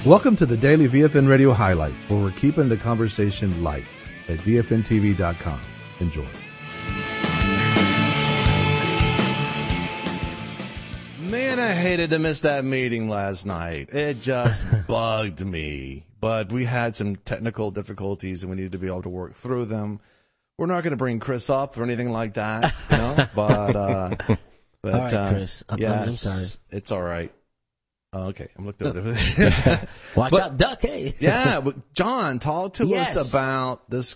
Welcome to the Daily VFN Radio Highlights, where we're keeping the conversation light at VFNTV.com. Enjoy. Man, I hated to miss that meeting last night. It just bugged me. But we had some technical difficulties, and we needed to be able to work through them. We're not going to bring Chris up or anything like that, you know? But all right, Chris. Yes, I'm sorry. It's all right. Okay, I'm looking at it. Watch out, duck, hey. Yeah, but John, talk to us about this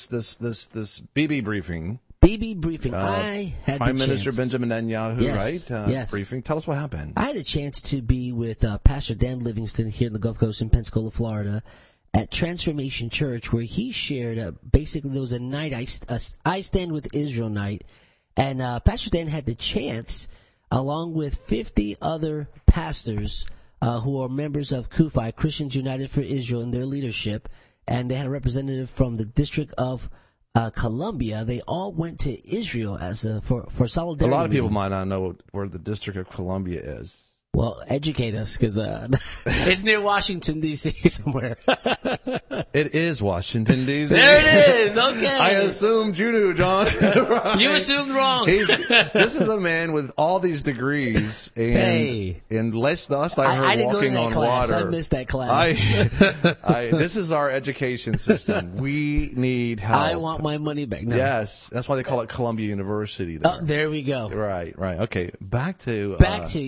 BB briefing. BB briefing. I had Prime the Minister chance. Benjamin Netanyahu, Yes, right? yes. Briefing. Tell us what happened. I had a chance to be with Pastor Dan Livingston here in the Gulf Coast in Pensacola, Florida, at Transformation Church, where he shared basically there was a night, I Stand With Israel night, and Pastor Dan had the chance, along with 50 other pastors who are members of CUFI, Christians United for Israel, in their leadership, and they had a representative from the District of Columbia. They all went to Israel as for solidarity. A lot of people meeting. might not know where the District of Columbia is. Well, educate us, because it's near Washington, D.C. somewhere. It is Washington, D.C. There it is. Okay. I assumed you knew, John. Right. You assumed wrong. This is a man with all these degrees, and last I heard I didn't walking go to that on class. water. I missed that class. This is our education system. We need help. I want my money back. No. Yes, that's why they call it Columbia University. There we go. Right. Okay, back to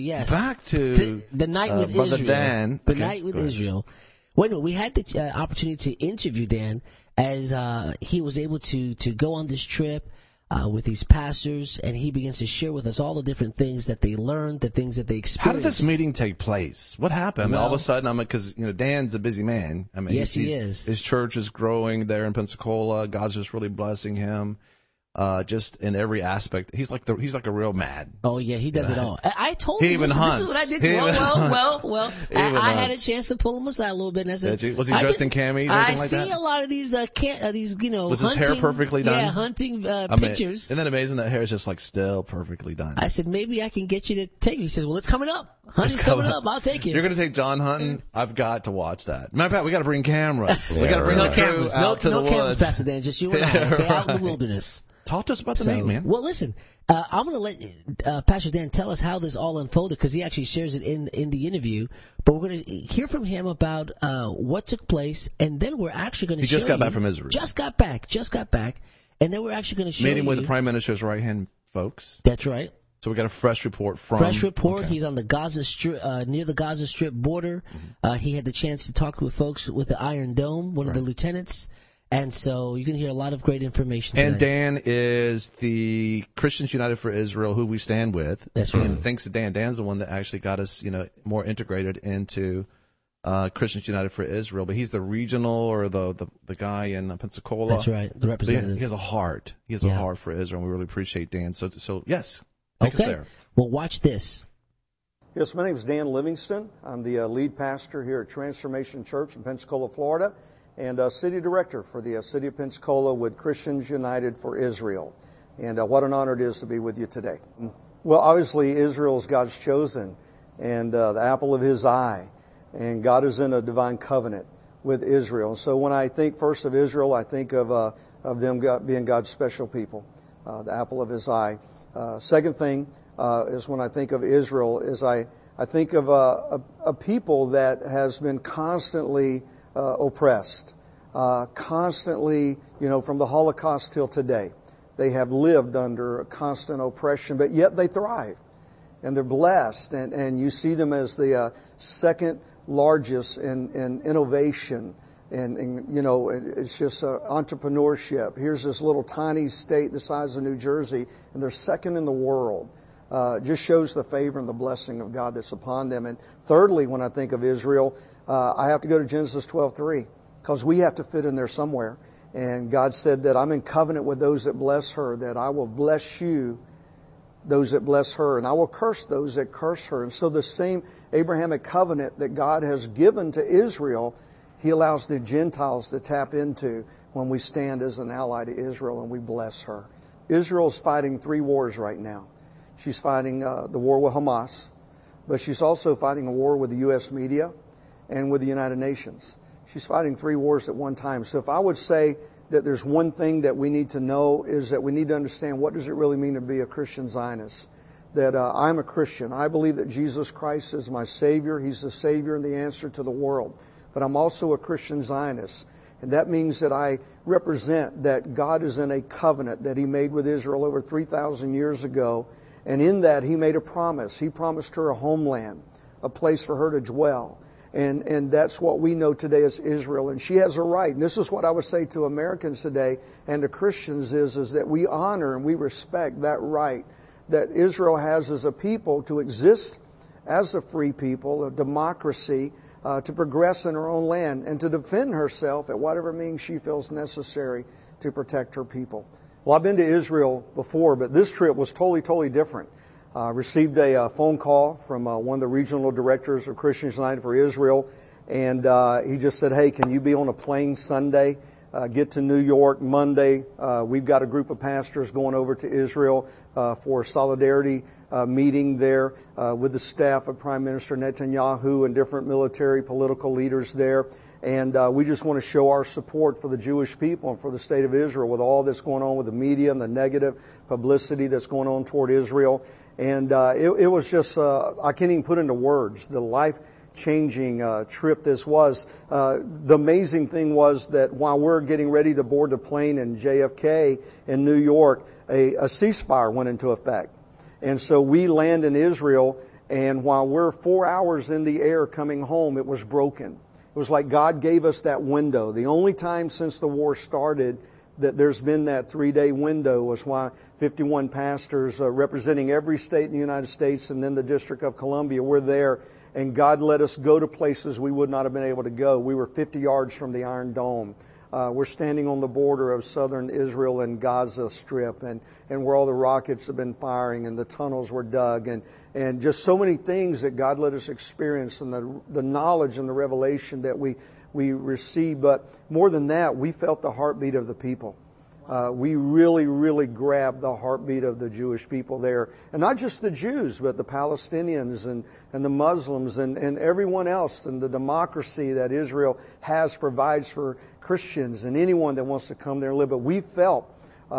the night with Brother Israel. Dan. The night with Israel. Wait, we had the opportunity to interview Dan as he was able to go on this trip with these pastors, and he begins to share with us all the different things that they learned, the things that they experienced. How did this meeting take place? What happened? I mean, all of a sudden, because Dan's a busy man. I mean, yes, he is. His church is growing there in Pensacola. God's just really blessing him. Just in every aspect, he's like a real mad. Oh yeah, he does it all. I told him this is what I did. Well. I had a chance to pull him aside a little bit, and I said, "Was he dressed in camis?" I like see that? a lot of these, Was his hunting, hair perfectly done? Yeah, hunting pictures. Isn't that amazing? That hair is just like still perfectly done. I said, maybe I can get you to take me. He says, well, it's coming up. Hunting's coming up. I'll take you. You're going to take John hunting? I've got to watch that. Matter of fact, we got to bring cameras. Yeah, we got to bring no the crew cameras. out to the cameras, woods. Pastor Dan, just you and I, okay, out in the wilderness. Talk to us about the meeting, man. Well, listen, I'm going to let Pastor Dan tell us how this all unfolded, because he actually shares it in the interview. But we're going to hear from him about what took place, and then we're actually going to show you. He just got back from Israel. Just got back. And then we're actually going to show you. Meeting with the Prime Minister's right-hand folks. That's right. So we got a fresh report from. Okay. He's on the Gaza Strip, near the Gaza Strip border. Mm-hmm. He had the chance to talk with folks with the Iron Dome, one of the lieutenants. And so you can hear a lot of great information today. And Dan is the Christians United for Israel, who we stand with. That's right. And thanks to Dan, Dan's the one that actually got us, more integrated into Christians United for Israel. But he's the regional or the guy in Pensacola. That's right, the representative. He has a heart. He has a heart for Israel, and we really appreciate Dan. So yes, take us there. Well, watch this. Yes, my name is Dan Livingston. I'm the lead pastor here at Transformation Church in Pensacola, Florida, and city director for the city of Pensacola with Christians United for Israel. And what an honor it is to be with you today. Well, obviously, Israel is God's chosen and the apple of His eye. And God is in a divine covenant with Israel. So when I think first of Israel, I think of them being God's special people, the apple of His eye. Second thing is when I think of Israel, is I think of a people that has been constantly oppressed, constantly, from the Holocaust till today. They have lived under a constant oppression, but yet they thrive, and they're blessed, and you see them as the second largest in innovation, and it's just entrepreneurship. Here's this little tiny state the size of New Jersey, and they're second in the world. Just shows the favor and the blessing of God that's upon them. And thirdly, when I think of Israel, I have to go to Genesis 12:3, because we have to fit in there somewhere. And God said that I'm in covenant with those that bless her, that I will bless you, those that bless her, and I will curse those that curse her. And so the same Abrahamic covenant that God has given to Israel, He allows the Gentiles to tap into when we stand as an ally to Israel and we bless her. Israel's fighting 3 wars right now. She's fighting the war with Hamas, but she's also fighting a war with the U.S. media and with the United Nations. She's fighting 3 wars at one time. So if I would say that there's one thing that we need to know, is that we need to understand, what does it really mean to be a Christian Zionist? That I'm a Christian. I believe that Jesus Christ is my Savior. He's the Savior and the answer to the world. But I'm also a Christian Zionist. And that means that I represent that God is in a covenant that He made with Israel over 3,000 years ago. And in that, He made a promise. He promised her a homeland, a place for her to dwell. And that's what we know today as Israel. And she has a right. And this is what I would say to Americans today and to Christians is that we honor and we respect that right that Israel has as a people to exist as a free people, a democracy, to progress in her own land and to defend herself at whatever means she feels necessary to protect her people. Well, I've been to Israel before, but this trip was totally different. Received a phone call from one of the regional directors of Christians United for Israel, and he just said, "Hey, can you be on a plane Sunday, get to New York Monday? We've got a group of pastors going over to Israel for a solidarity meeting there with the staff of Prime Minister Netanyahu and different military political leaders there. And we just want to show our support for the Jewish people and for the state of Israel with all that's going on with the media and the negative publicity that's going on toward Israel." And it was just, I can't even put into words the life-changing trip this was. The amazing thing was that while we're getting ready to board the plane in JFK in New York, a ceasefire went into effect. And so we land in Israel, and while we're 4 hours in the air coming home, it was broken. It was like God gave us that window. The only time since the war started that there's been that 3-day window was why 51 pastors representing every state in the United States and then the District of Columbia were there, and God let us go to places we would not have been able to go. We were 50 yards from the Iron Dome. We're standing on the border of southern Israel and Gaza Strip, and where all the rockets have been firing and the tunnels were dug, and just so many things that God let us experience, and the knowledge and the revelation that we received. But more than that, we felt the heartbeat of the people. We really grabbed the heartbeat of the Jewish people there. And not just the Jews, but the Palestinians and the Muslims and everyone else, and the democracy that Israel provides for Christians and anyone that wants to come there and live. But we felt,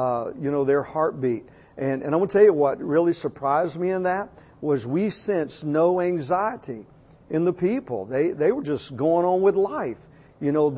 their heartbeat. And I'm going to tell you what really surprised me in that was we sensed no anxiety in the people. They were just going on with life. They know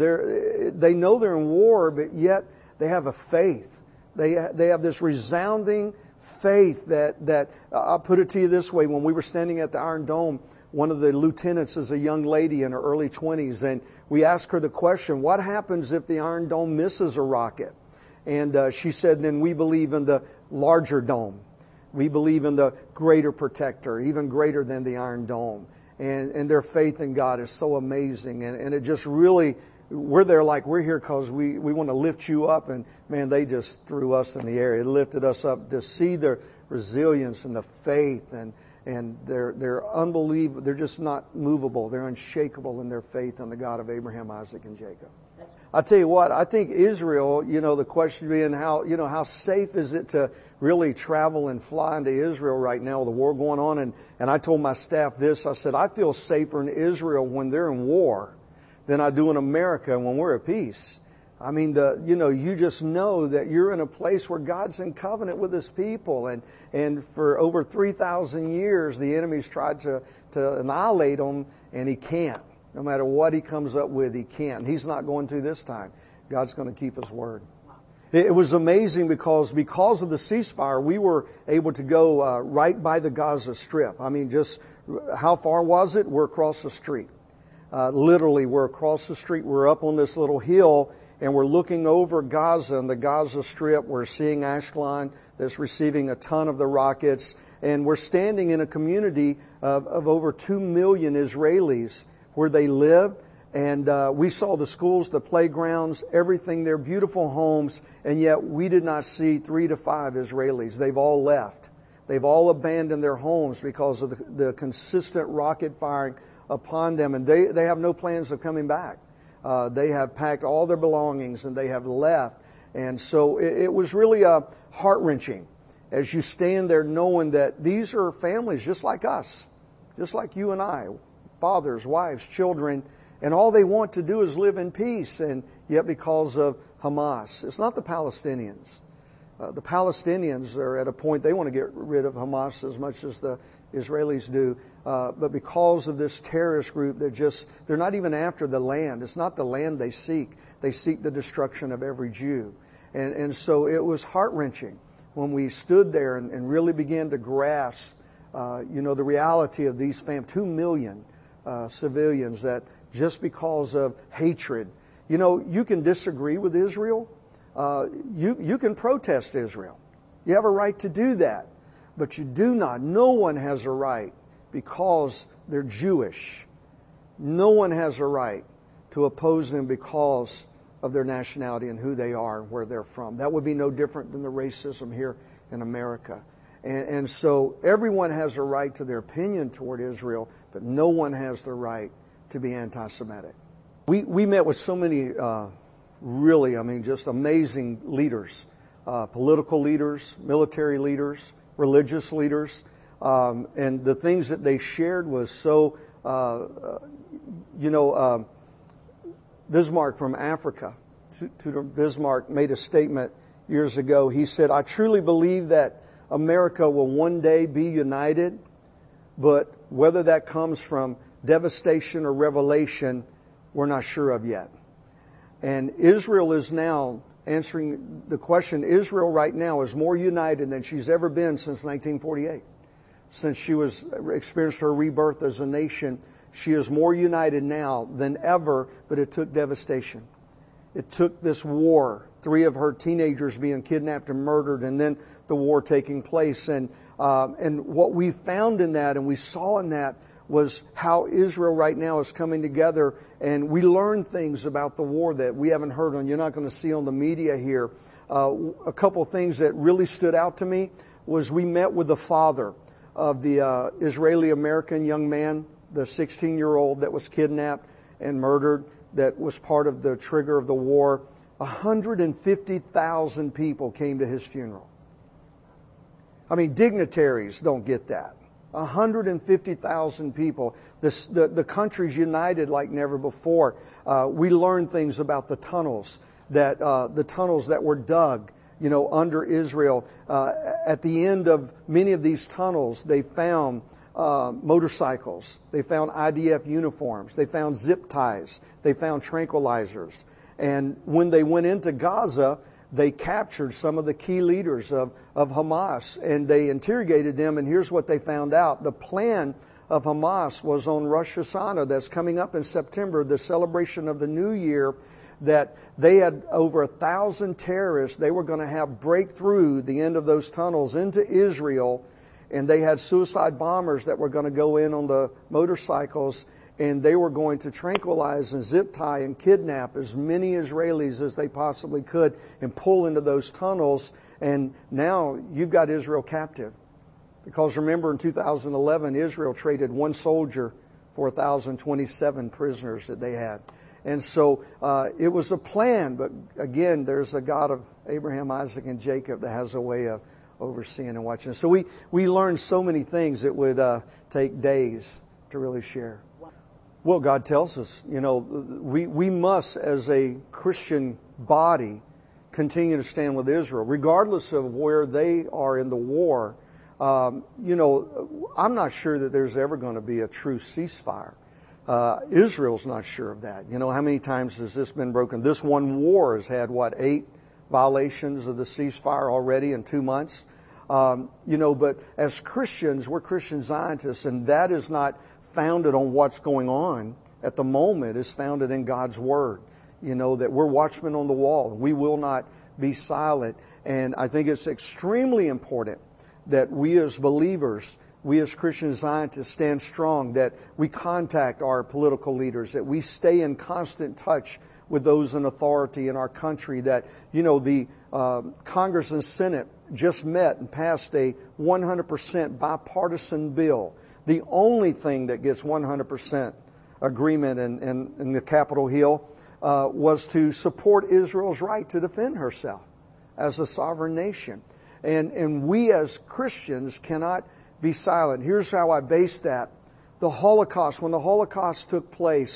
they're in war, but yet they have a faith. They have this resounding faith that I'll put it to you this way. When we were standing at the Iron Dome, one of the lieutenants is a young lady in her early 20s, and we asked her the question, what happens if the Iron Dome misses a rocket? And she said, then we believe in the larger dome. We believe in the greater protector, even greater than the Iron Dome. And their faith in God is so amazing. And it just really, we're there like we're here because we want to lift you up. And man, they just threw us in the air. It lifted us up to see their resilience and the faith. And they're unbelievable. They're just not movable. They're unshakable in their faith in the God of Abraham, Isaac, and Jacob. I'll tell you what, I think Israel, the question being how safe is it to really travel and fly into Israel right now with the war going on? And I told my staff this, I said, I feel safer in Israel when they're in war than I do in America when we're at peace. I mean, you just know that you're in a place where God's in covenant with His people. And for over 3,000 years, the enemy's tried to annihilate them, and he can't. No matter what he comes up with, he can't. He's not going to this time. God's going to keep His word. It was amazing because of the ceasefire, we were able to go right by the Gaza Strip. I mean, just how far was it? We're across the street. Literally, we're across the street. We're up on this little hill, and we're looking over Gaza and the Gaza Strip. We're seeing Ashkelon that's receiving a ton of the rockets. And we're standing in a community of over 2 million Israelis where they live. And we saw the schools, the playgrounds, everything there, beautiful homes. And yet we did not see 3 to 5 Israelis. They've all left. They've all abandoned their homes because of the consistent rocket firing upon them. And they have no plans of coming back. They have packed all their belongings and they have left. And so it was really heart-wrenching as you stand there knowing that these are families just like us, just like you and I, fathers, wives, children, And all they want to do is live in peace, and yet because of Hamas. It's not the Palestinians. The Palestinians are at a point they want to get rid of Hamas as much as the Israelis do. But because of this terrorist group, they're not even after the land. It's not the land they seek. They seek the destruction of every Jew. And so it was heart-wrenching when we stood there and really began to grasp, the reality of these 2 million civilians that just because of hatred. You can disagree with Israel. You can protest Israel. You have a right to do that. But you do not. No one has a right because they're Jewish. No one has a right to oppose them because of their nationality and who they are and where they're from. That would be no different than the racism here in America. And so everyone has a right to their opinion toward Israel, but no one has the right to be anti-Semitic. We met with so many just amazing leaders, political leaders, military leaders, religious leaders, and the things that they shared was so, Bismarck from Africa, Tudor Bismarck made a statement years ago. He said, "I truly believe that America will one day be united, but whether that comes from devastation or revelation, we're not sure of yet." And Israel is now answering the question. Israel right now is more united than she's ever been since 1948. Since she experienced her rebirth as a nation, she is more united now than ever, but it took devastation. It took this war, 3 of her teenagers being kidnapped and murdered, and then the war taking place. And what we found in that and we saw in that was how Israel right now is coming together, and we learned things about the war that we haven't heard on. You're not going to see on the media here. A couple things that really stood out to me was we met with the father of the Israeli-American young man, the 16-year-old that was kidnapped and murdered, that was part of the trigger of the war. 150,000 people came to his funeral. I mean, dignitaries don't get that. 150,000 people. The country's united like never before. We learned things about the tunnels that were dug, under Israel. At the end of many of these tunnels, they found motorcycles. They found IDF uniforms. They found zip ties. They found tranquilizers. And when they went into Gaza, they captured some of the key leaders of Hamas, and they interrogated them, and here's what they found out. The plan of Hamas was on Rosh Hashanah, that's coming up in September, the celebration of the New Year, that they had over 1,000 terrorists. They were going to have break through the end of those tunnels into Israel, and they had suicide bombers that were going to go in on the motorcycles, and they were going to tranquilize and zip tie and kidnap as many Israelis as they possibly could and pull into those tunnels. And now you've got Israel captive. Because remember, in 2011, Israel traded one soldier for 1,027 prisoners that they had. And so it was a plan, but again, there's a God of Abraham, Isaac, and Jacob that has a way of overseeing and watching. So we learned so many things that would take days to really share. Well, God tells us, we must, as a Christian body, continue to stand with Israel, regardless of where they are in the war. I'm not sure that there's ever going to be a true ceasefire. Israel's not sure of that. How many times has this been broken? This one war has had, 8 violations of the ceasefire already in 2 months? But as Christians, we're Christian Zionists, and that is not founded on what's going on at the moment. It's founded in God's Word. That we're watchmen on the wall. We will not be silent. And I think it's extremely important that we as believers, we as Christian Zionists stand strong, that we contact our political leaders, that we stay in constant touch with those in authority in our country, that, the Congress and Senate just met and passed a 100% bipartisan bill. The only thing that gets 100% agreement in the Capitol Hill was to support Israel's right to defend herself as a sovereign nation. And we as Christians cannot be silent. Here's how I base that. The Holocaust, when the Holocaust took place,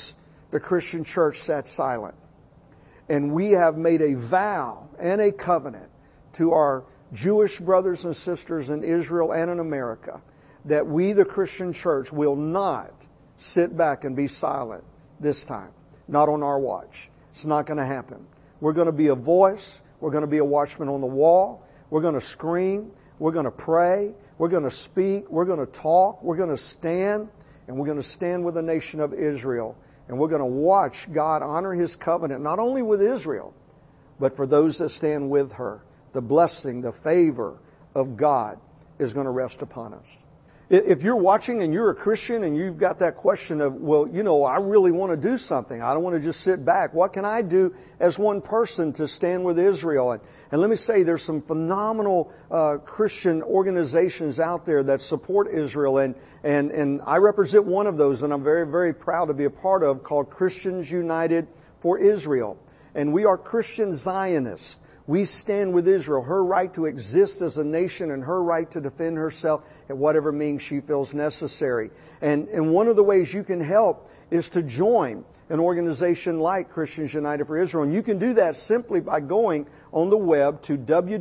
the Christian church sat silent. And we have made a vow and a covenant to our Jewish brothers and sisters in Israel and in America that we, the Christian church, will not sit back and be silent this time. Not on our watch. It's not going to happen. We're going to be a voice. We're going to be a watchman on the wall. We're going to scream. We're going to pray. We're going to speak. We're going to talk. We're going to stand. And we're going to stand with the nation of Israel. And we're going to watch God honor His covenant, not only with Israel, but for those that stand with her. The blessing, the favor of God is going to rest upon us. If you're watching and you're a Christian and you've got that question of, well, I really want to do something. I don't want to just sit back. What can I do as one person to stand with Israel? And let me say, there's some phenomenal Christian organizations out there that support Israel. And I represent one of those, and I'm very, very proud to be a part of, called Christians United for Israel. And we are Christian Zionists. We stand with Israel, her right to exist as a nation and her right to defend herself at whatever means she feels necessary. And one of the ways you can help is to join an organization like Christians United for Israel. And you can do that simply by going on the web to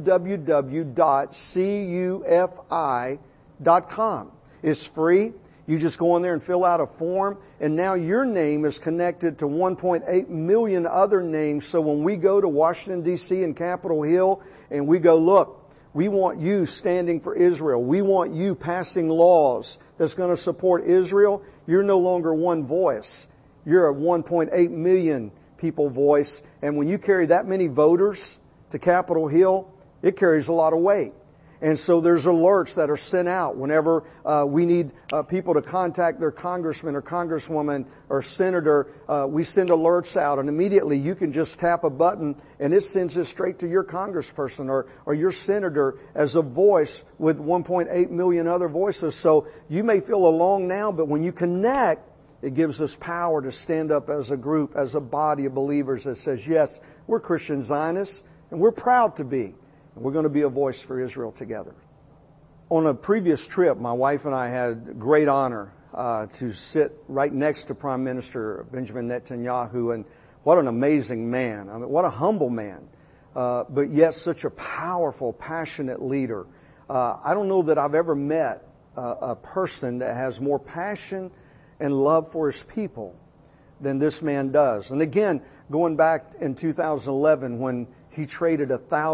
www.cufi.com. It's free. You just go in there and fill out a form, and now your name is connected to 1.8 million other names. So when we go to Washington, D.C. and Capitol Hill, and we go, look, we want you standing for Israel. We want you passing laws that's going to support Israel. You're no longer one voice. You're a 1.8 million people voice. And when you carry that many voters to Capitol Hill, it carries a lot of weight. And so there's alerts that are sent out whenever we need people to contact their congressman or congresswoman or senator. We send alerts out, and immediately you can just tap a button and it sends it straight to your congressperson or your senator as a voice with 1.8 million other voices. So you may feel alone now, but when you connect, it gives us power to stand up as a group, as a body of believers that says, yes, we're Christian Zionists, and we're proud to be. We're going to be a voice for Israel together. On a previous trip, my wife and I had great honor to sit right next to Prime Minister Benjamin Netanyahu. And what an amazing man. I mean, what a humble man. But yet such a powerful, passionate leader. I don't know that I've ever met a person that has more passion and love for his people than this man does. And again, going back in 2011 when he traded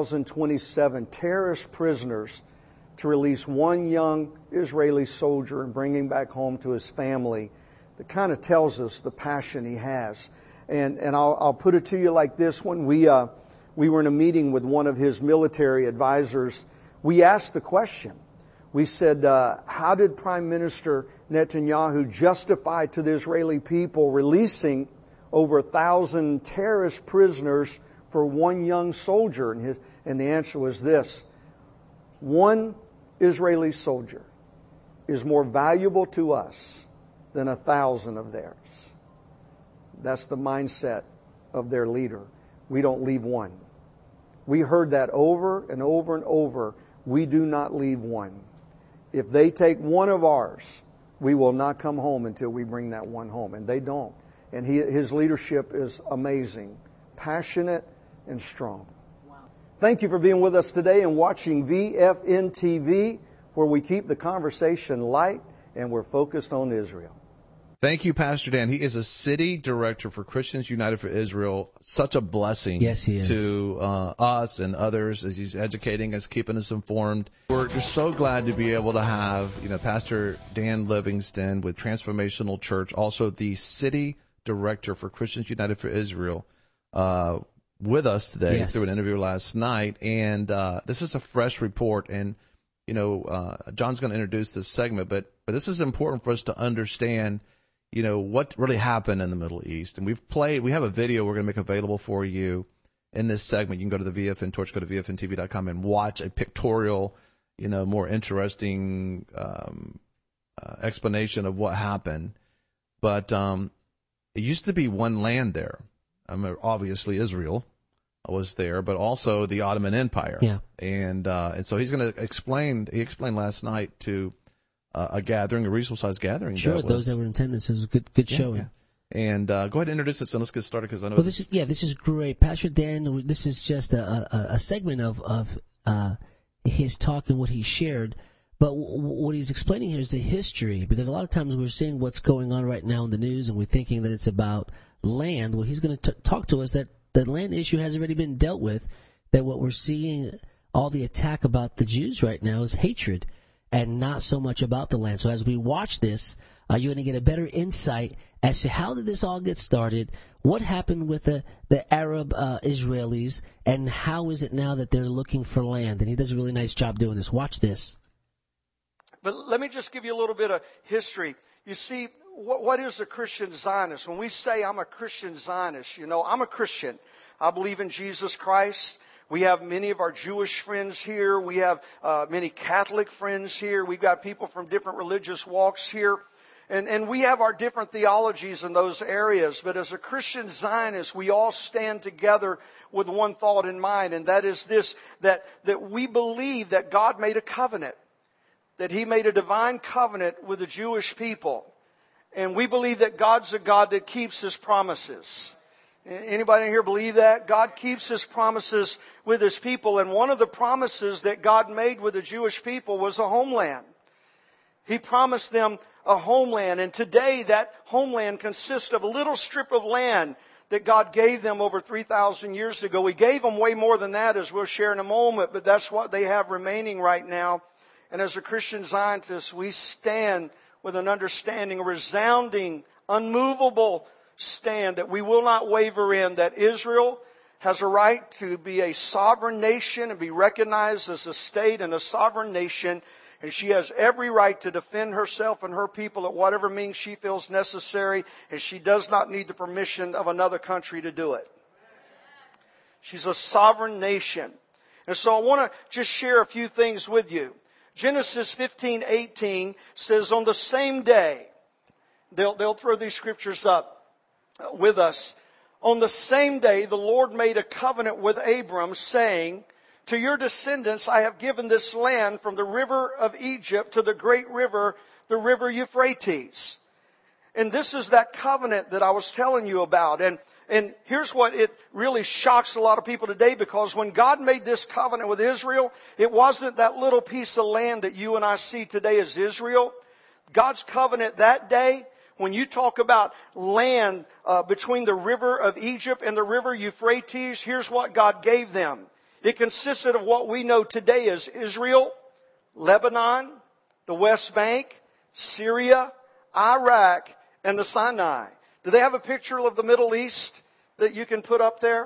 1,027 terrorist prisoners to release one young Israeli soldier and bring him back home to his family. That kind of tells us the passion he has. And I'll put it to you like this. When we were in a meeting with one of his military advisors, we asked the question. We said, how did Prime Minister Netanyahu justify to the Israeli people releasing over 1,000 terrorist prisoners for one young soldier? And the answer was this: one Israeli soldier is more valuable to us than 1,000 of theirs. That's the mindset of their leader. We don't leave one. We heard that over and over and over. We do not leave one. If they take one of ours, we will not come home until we bring that one home. And they don't. And his leadership is amazing, passionate, and strong. Wow. Thank you for being with us today and watching VFN TV, where we keep the conversation light and we're focused on Israel. Thank you, Pastor Dan. He is a city director for Christians United for Israel. Such a blessing to us and others as he's educating us, keeping us informed. We're just so glad to be able to have, Pastor Dan Livingston with Transformational Church, also the city director for Christians United for Israel, with us today through an interview last night. And this is a fresh report. And, John's going to introduce this segment, but this is important for us to understand what really happened in the Middle East. And we have a video we're going to make available for you in this segment. You can go to the VFN Torch, go to VFNTV.com and watch a pictorial, more interesting explanation of what happened. But it used to be one land there. I mean, obviously Israel was there, but also the Ottoman Empire. Yeah. And so he's going to explain, he explained last night to a gathering, a reasonable sized gathering. Sure, those that were in attendance. It was a good showing. And go ahead and introduce us, and let's get started because I know. Well, this is great, Pastor Dan. This is just a segment of his talk and what he shared. But what he's explaining here is the history, because a lot of times we're seeing what's going on right now in the news, and we're thinking that it's about land. Well, he's going to talk to us that the land issue has already been dealt with. That what we're seeing, all the attack about the Jews right now, is hatred, and not so much about the land. So as we watch this, you're going to get a better insight as to how did this all get started, what happened with the Arab Israelis, and how is it now that they're looking for land. And he does a really nice job doing this. Watch this. But let me just give you a little bit of history. You see, what is a Christian Zionist? When we say I'm a Christian Zionist, I'm a Christian. I believe in Jesus Christ. We have many of our Jewish friends here. We have many Catholic friends here. We've got people from different religious walks here. And we have our different theologies in those areas. But as a Christian Zionist, we all stand together with one thought in mind. And that is this, that we believe that God made a covenant. That He made a divine covenant with the Jewish people. And we believe that God's a God that keeps His promises. Anybody in here believe that? God keeps His promises with His people. And one of the promises that God made with the Jewish people was a homeland. He promised them a homeland. And today that homeland consists of a little strip of land that God gave them over 3,000 years ago. He gave them way more than that, as we'll share in a moment. But that's what they have remaining right now. And as a Christian Zionist, we stand with an understanding, a resounding, unmovable stand that we will not waver in, that Israel has a right to be a sovereign nation and be recognized as a state and a sovereign nation. And she has every right to defend herself and her people at whatever means she feels necessary. And she does not need the permission of another country to do it. She's a sovereign nation. And so I want to just share a few things with you. Genesis 15:18 says, on the same day, they'll throw these scriptures up with us. On the same day, the Lord made a covenant with Abram, saying, to your descendants I have given this land from the river of Egypt to the great river, the river Euphrates. And this is that covenant that I was telling you about. And here's what it really shocks a lot of people today, because when God made this covenant with Israel, it wasn't that little piece of land that you and I see today as Israel. God's covenant that day, when you talk about land between the river of Egypt and the river Euphrates, here's what God gave them. It consisted of what we know today as Israel, Lebanon, the West Bank, Syria, Iraq, and the Sinai. Do they have a picture of the Middle East that you can put up there?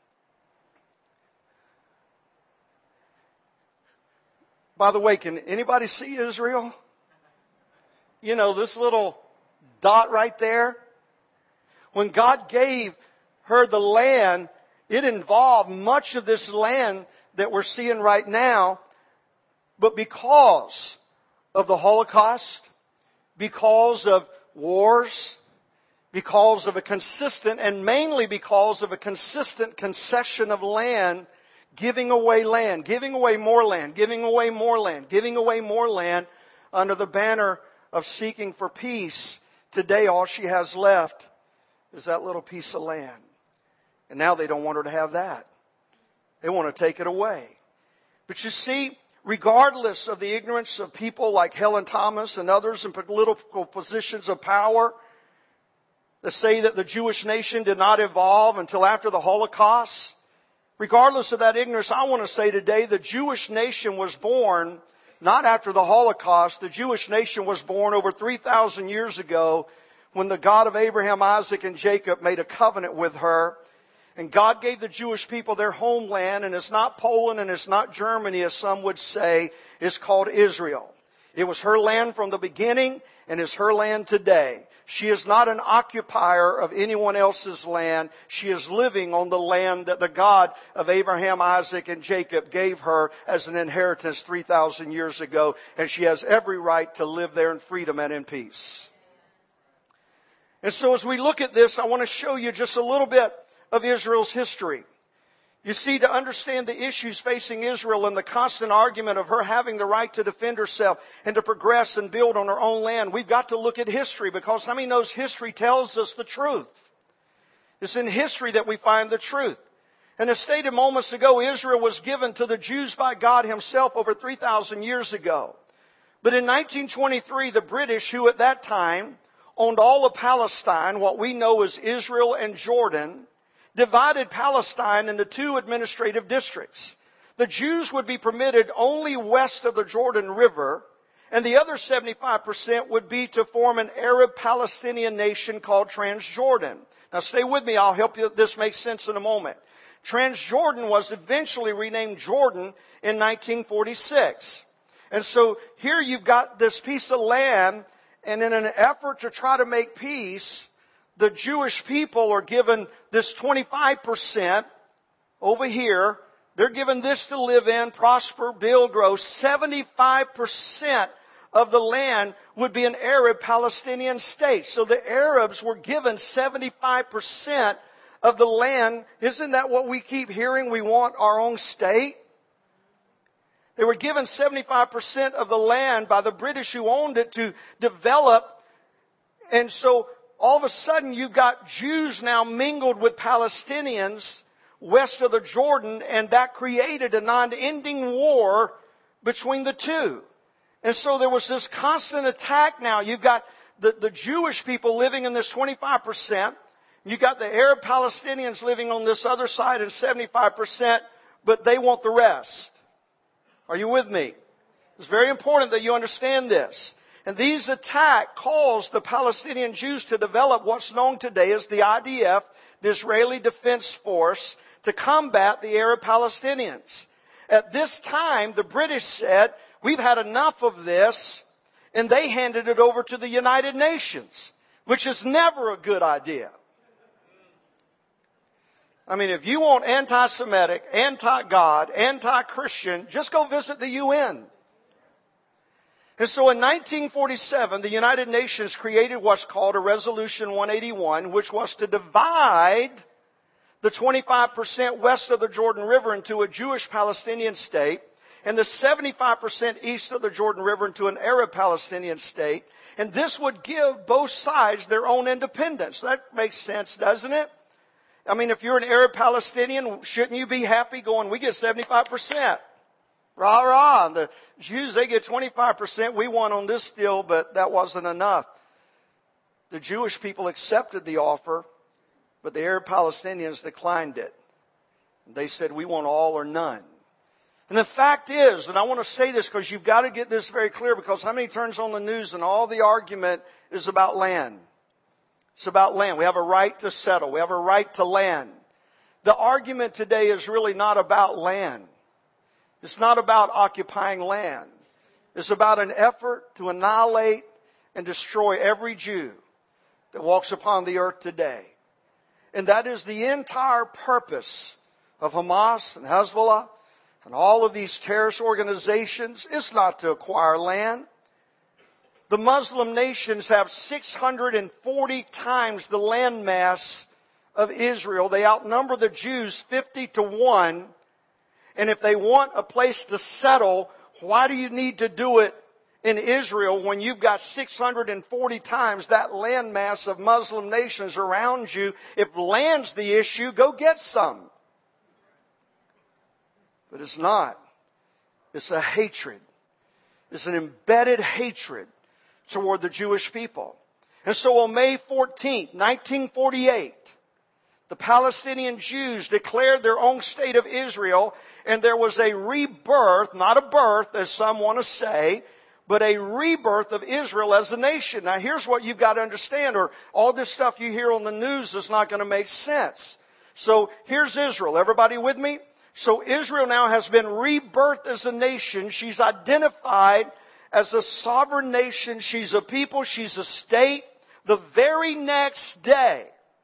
By the way, can anybody see Israel? You know, this little dot right there. When God gave her the land, it involved much of this land that we're seeing right now. But because of the Holocaust, because of wars, because of a consistent, and mainly because of a consistent concession of land, giving away land, giving away more land, giving away more land, giving away more land under the banner of seeking for peace. Today, all she has left is that little piece of land. And now they don't want her to have that. They want to take it away. But you see, regardless of the ignorance of people like Helen Thomas and others in political positions of power, that say that the Jewish nation did not evolve until after the Holocaust, regardless of that ignorance, I want to say today the Jewish nation was born not after the Holocaust. The Jewish nation was born over 3,000 years ago when the God of Abraham, Isaac, and Jacob made a covenant with her. And God gave the Jewish people their homeland, and it's not Poland and it's not Germany, as some would say. It's called Israel. It was her land from the beginning, and it's her land today. She is not an occupier of anyone else's land. She is living on the land that the God of Abraham, Isaac, and Jacob gave her as an inheritance 3,000 years ago. And she has every right to live there in freedom and in peace. And so as we look at this, I want to show you just a little bit of Israel's history. You see, to understand the issues facing Israel and the constant argument of her having the right to defend herself and to progress and build on her own land, we've got to look at history, because how many knows history tells us the truth? It's in history that we find the truth. And as stated moments ago, Israel was given to the Jews by God Himself over 3,000 years ago. But in 1923, the British, who at that time owned all of Palestine, what we know as Israel and Jordan, divided Palestine into two administrative districts. The Jews would be permitted only west of the Jordan River, and the other 75% would be to form an Arab-Palestinian nation called Transjordan. Now stay with me, I'll help you this makes sense in a moment. Transjordan was eventually renamed Jordan in 1946. And so here you've got this piece of land, and in an effort to try to make peace, the Jewish people are given this 25% over here. They're given this to live in, prosper, build, grow. 75% of the land would be an Arab-Palestinian state. So the Arabs were given 75% of the land. Isn't that what we keep hearing? We want our own state. They were given 75% of the land by the British who owned it to develop. And so all of a sudden you've got Jews now mingled with Palestinians west of the Jordan, and that created a non-ending war between the two. And so there was this constant attack now. You've got the Jewish people living in this 25%. You've got the Arab Palestinians living on this other side in 75%, but they want the rest. Are you with me? It's very important that you understand this. And these attacks caused the Palestinian Jews to develop what's known today as the IDF, the Israeli Defense Force, to combat the Arab Palestinians. At this time, the British said, we've had enough of this, and they handed it over to the United Nations, which is never a good idea. I mean, if you want anti-Semitic, anti-God, anti-Christian, just go visit the UN. And so in 1947, the United Nations created what's called a Resolution 181, which was to divide the 25% west of the Jordan River into a Jewish Palestinian state, and the 75% east of the Jordan River into an Arab Palestinian state. And this would give both sides their own independence. That makes sense, doesn't it? I mean, if you're an Arab Palestinian, shouldn't you be happy going, we get 75%? Rah, rah. And the Jews, they get 25%. We won on this deal, but that wasn't enough. The Jewish people accepted the offer, but the Arab Palestinians declined it. They said, we want all or none. And the fact is, and I want to say this because you've got to get this very clear, because how many turns on the news and all the argument is about land? It's about land. We have a right to settle. We have a right to land. The argument today is really not about land. It's not about occupying land. It's about an effort to annihilate and destroy every Jew that walks upon the earth today. And that is the entire purpose of Hamas and Hezbollah and all of these terrorist organizations. It's not to acquire land. The Muslim nations have 640 times the landmass of Israel. They outnumber the Jews 50-1. And if they want a place to settle, why do you need to do it in Israel when you've got 640 times that landmass of Muslim nations around you? If land's the issue, go get some. But it's not. It's a hatred. It's an embedded hatred toward the Jewish people. And so on May 14th, 1948, the Palestinian Jews declared their own state of Israel, and there was a rebirth, not a birth as some want to say, but a rebirth of Israel as a nation. Now here's what you've got to understand, or all this stuff you hear on the news is not going to make sense. So here's Israel. Everybody with me? So Israel now has been rebirthed as a nation. She's identified as a sovereign nation. She's a people. She's a state. The very next day,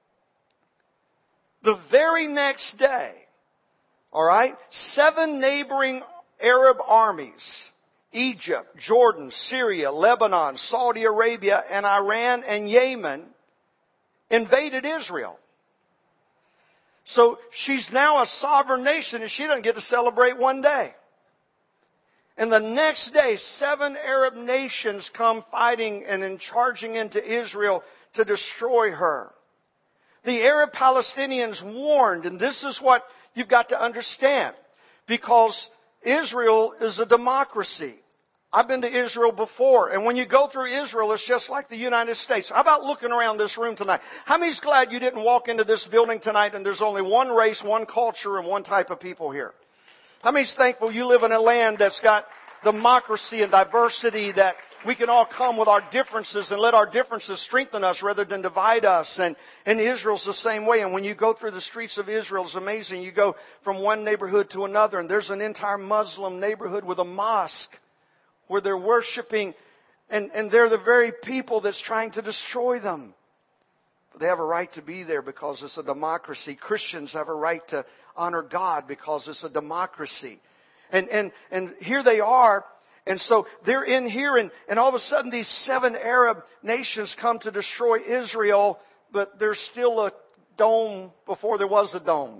all right, 7 neighboring Arab armies, Egypt, Jordan, Syria, Lebanon, Saudi Arabia, and Iran and Yemen, invaded Israel. So she's now a sovereign nation, and she doesn't get to celebrate one day. And the next day, 7 Arab nations come fighting and charging into Israel to destroy her. The Arab Palestinians warned, and this is what you've got to understand, because Israel is a democracy. I've been to Israel before, and when you go through Israel, it's just like the United States. How about looking around this room tonight? How many's glad you didn't walk into this building tonight and there's only one race, one culture, and one type of people here? How many's thankful you live in a land that's got democracy and diversity, that we can all come with our differences and let our differences strengthen us rather than divide us? And Israel's the same way. And when you go through the streets of Israel, it's amazing. You go from one neighborhood to another, and there's an entire Muslim neighborhood with a mosque where they're worshiping, and they're the very people that's trying to destroy them. But they have a right to be there because it's a democracy. Christians have a right to honor God because it's a democracy. And here they are. And so they're in here, and all of a sudden these 7 Arab nations come to destroy Israel, but there's still a dome before there was a dome.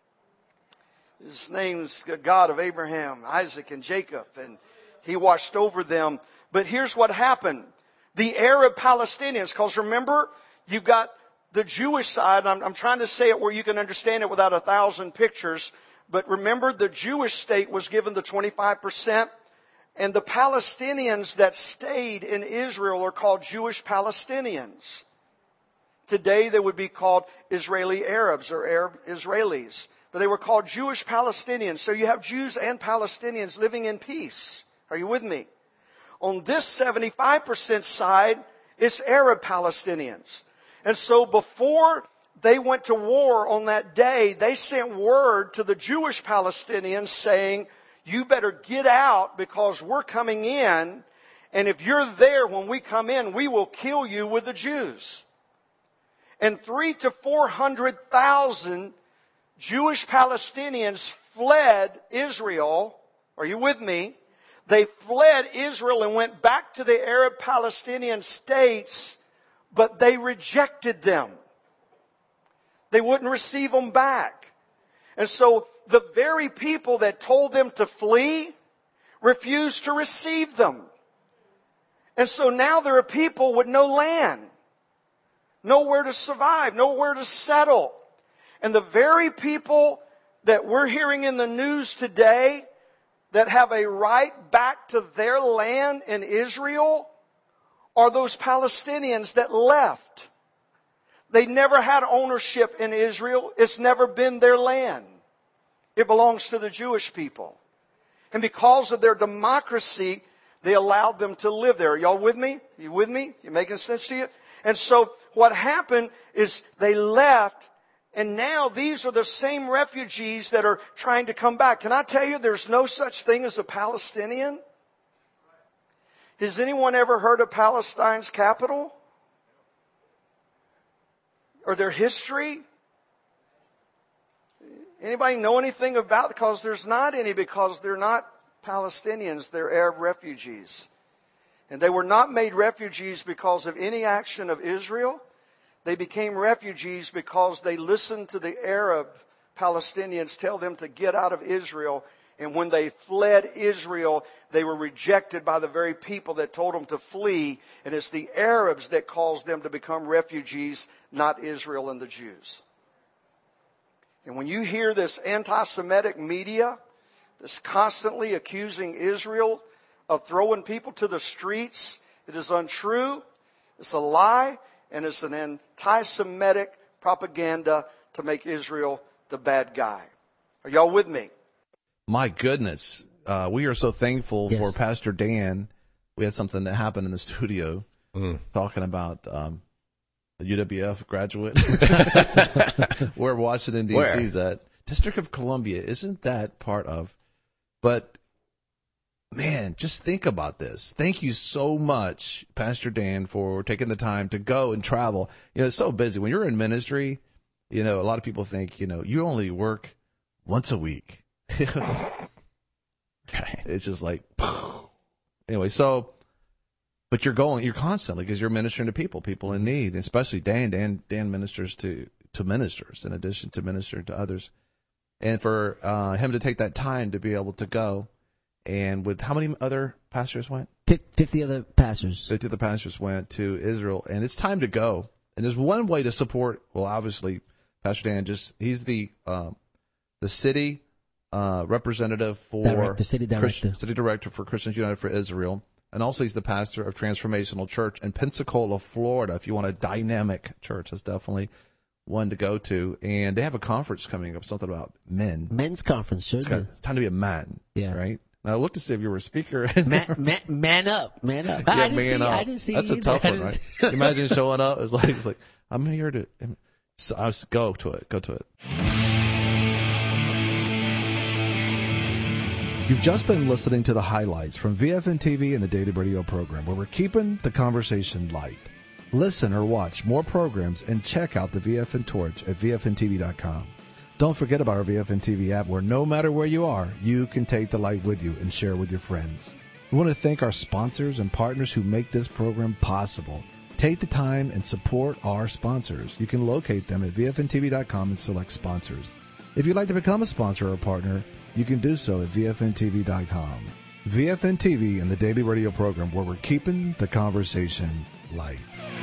His name's the God of Abraham, Isaac, and Jacob, and He watched over them. But here's what happened. The Arab Palestinians, because remember, you've got the Jewish side. I'm trying to say it where you can understand it without 1,000 pictures. But remember, the Jewish state was given the 25%. And the Palestinians that stayed in Israel are called Jewish Palestinians. Today they would be called Israeli Arabs or Arab Israelis. But they were called Jewish Palestinians. So you have Jews and Palestinians living in peace. Are you with me? On this 75% side, it's Arab Palestinians. And so before they went to war on that day, they sent word to the Jewish Palestinians saying, you better get out because we're coming in, and if you're there when we come in, we will kill you with the Jews. And 300,000 to 400,000 Jewish Palestinians fled Israel. Are you with me? They fled Israel and went back to the Arab Palestinian states, but they rejected them. They wouldn't receive them back. And so the very people that told them to flee refused to receive them. And so now there are people with no land, nowhere to survive, nowhere to settle. And the very people that we're hearing in the news today that have a right back to their land in Israel are those Palestinians that left. They never had ownership in Israel. It's never been their land. It belongs to the Jewish people. And because of their democracy, they allowed them to live there. Are y'all with me? You with me? You making sense to you? And so what happened is they left, and now these are the same refugees that are trying to come back. Can I tell you there's no such thing as a Palestinian? Has anyone ever heard of Palestine's capital? Or their history? Anybody know anything about it? Because there's not any, because they're not Palestinians, they're Arab refugees. And they were not made refugees because of any action of Israel. They became refugees because they listened to the Arab Palestinians tell them to get out of Israel. And when they fled Israel, they were rejected by the very people that told them to flee. And it's the Arabs that caused them to become refugees, not Israel and the Jews. And when you hear this anti-Semitic media that's constantly accusing Israel of throwing people to the streets, it is untrue, it's a lie, and it's an anti-Semitic propaganda to make Israel the bad guy. Are y'all with me? My goodness. We are so thankful for Pastor Dan. We had something that happened in the studio talking about the UWF graduate. Where Washington, D.C. is at. District of Columbia. Isn't that part of... But, man, just think about this. Thank you so much, Pastor Dan, for taking the time to go and travel. You know, it's so busy. When you're in ministry, you know, a lot of people think, you know, you only work once a week. It's just like... Anyway, so... But you're constantly, because you're ministering to people in need, especially Dan. Dan ministers to to ministers in addition to ministering to others. And for him to take that time to be able to go, and with how many other pastors went? 50 other pastors. 50 other pastors went to Israel, and it's time to go. And there's one way to support. Well, obviously, Pastor Dan he's the city representative for city director for Christians United for Israel, and also he's the pastor of Transformational Church in Pensacola, Florida. If you want a dynamic church, that's definitely one to go to. And they have a conference coming up, something about men. Men's conference, sure. It's time to be a man, right? Now, I looked to see if you were a speaker. Man up. Yeah, I didn't see That's a tough one, right? Imagine showing up. It's like I'm here to. So I was, go to it. You've just been listening to the highlights from VFN TV and the Daily Radio program, where we're keeping the conversation light. Listen or watch more programs and check out the VFN Torch at VFNTV.com. Don't forget about our VFN TV app, where no matter where you are, you can take the light with you and share with your friends. We want to thank our sponsors and partners who make this program possible. Take the time and support our sponsors. You can locate them at VFNTV.com and select sponsors. If you'd like to become a sponsor or a partner, you can do so at VFNTV.com. VFN TV and the Daily Radio program, where we're keeping the conversation light.